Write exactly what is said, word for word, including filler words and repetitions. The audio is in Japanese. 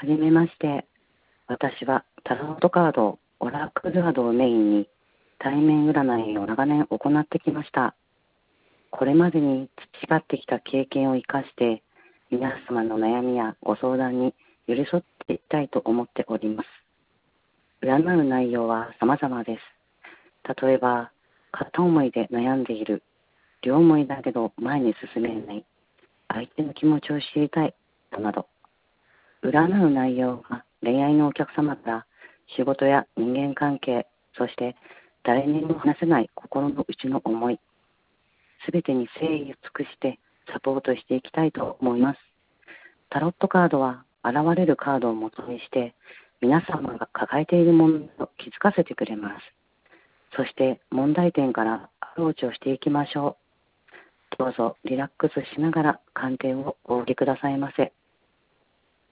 はじめまして。私はタロットカード、オラクルカードをメインに対面占いを長年行ってきました。これまでに培ってきた経験を生かして皆様の悩みやご相談に寄り添っていきたいと思っております。占う内容は様々です。例えば、片思いで悩んでいる、両思いだけど前に進めない、相手の気持ちを知りたいなど、占う内容が恋愛のお客様から仕事や人間関係、そして誰にも話せない心の内の思い、すべてに誠意を尽くしてサポートしていきたいと思います。タロットカードは現れるカードを元にして皆様が抱えている問題を気づかせてくれます。そして問題点からアプローチをしていきましょう。どうぞリラックスしながら鑑定をお受けくださいませ。